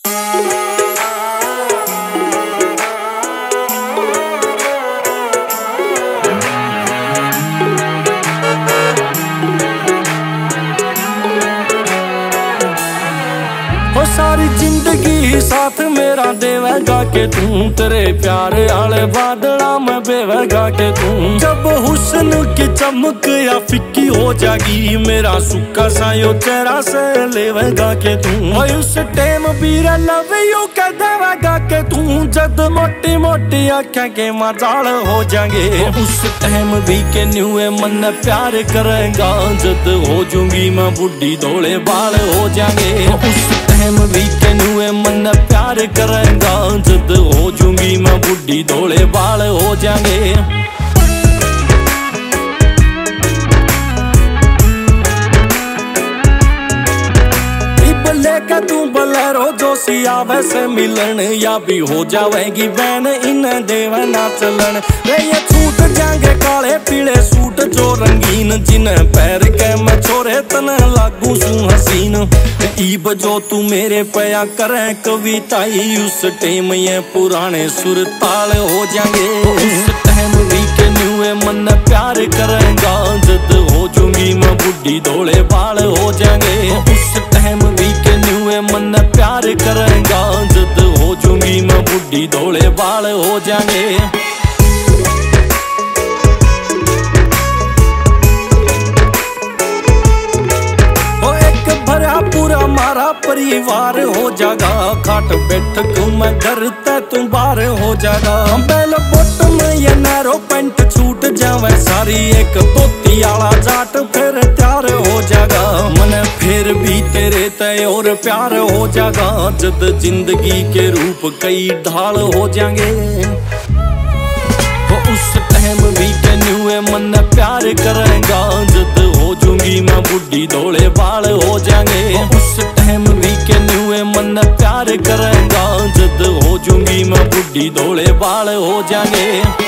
सारी जिंदगी साथ मेरा देवेगा के तू, तेरे प्यार आले बादला में बेवेगा के तू। जब हुस्न की चमक या फिक्की हो जागी, मेरा सुक्का सायो चेहरा से लेवेगा के तू। और उस टाइम भी लव यू कह देवेगा के तू, जद मोटी मोटी आँखें के मजाल हो जाएंगे। उस टाइम भी के न्यूए मन प्यार करेगा, जद हो जूंगी मैं बुढ़ी धोले बाल हो जाएंगे। उस टाइम भी के न्यूए मन प्यार करेगा, जद हो जूंगी मैं बुढ़ी धोले बाल हो जाएंगे। लेके तू बलेरो जोशी आवे से मिलन, या भी हो जावेगी बैन इन्हें देवे ना चलन। रे ये छूट जाएंगे काले पीले सूट जो रंगीन, जिन्हें पैर के मैं छोरे तने लागू सू हसीन। ईब जो तू मेरे पया करे कविताई, उस टाइम ये पुराने सुर ताल हो जाएंगे। उस टाइम भी के न्यूए मन प्यार करेगा, जद हो जूंगी मैं बुढ़ी धोले बाल हो जाएंगे। उस टाइम भी के न्यूए मन प्यार करेगा, जद हो जूंगी मैं बुढ़ी धोले बाल हो जाएंगे। पूरा मारा परिवार हो जागा, खाट बैठक मैं घर ते तू बाहर हो जागा। बेल बोट में ये नैरो पेंट छूट जावे सारी, एक तोती आला जाट फिर तैयार हो जागा। मन फिर भी तेरे ते और प्यार हो जागा, जद जिंदगी के रूप कई ढाल हो जाएंगे। उस टाइम भी के न्यूए मन प्यार करेगा, जद हो जूंगी मैं बुढ़ी धोले बाल हो जाएंगे। उस टाइम भी के न्यूए मन प्यार करेगा, जद हो जूंगी मैं बुढ़ी धोले बाल हो जाएंगे।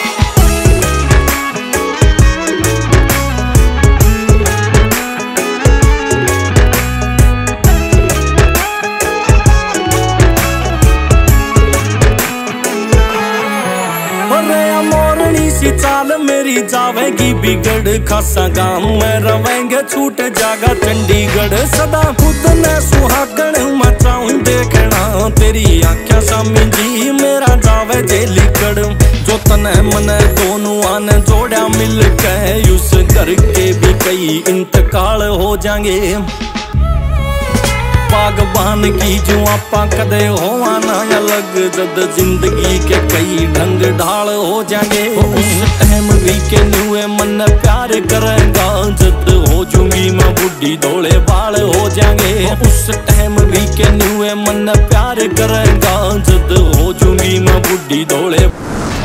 चाल मेरी जावेगी बिगड़, खासा गांव में रवेंगे छूट जागा चंडीगढ़। सदा खुद ने सुहागण मचाऊं देखना, तेरी आँखें सामी जी मेरा जावे जे लिकड़। जो तने मने दोनों आने जोड़ा मिल के, उस घर के भी कई इंतकाल हो जाएंगे। बागबान की जो आपा कदे होवा ना अलग, जद जिंदगी के कई ढंग ढाल हो जाएंगे। उस टाइम भी के न्यूए मन प्यार करेगा, जद हो जूंगी मैं बुढ़ी धोले बाल हो जाएंगे। उस टाइम भी के न्यूए मन प्यार करेगा, जद हो जूंगी मैं बुढ़ी धोले।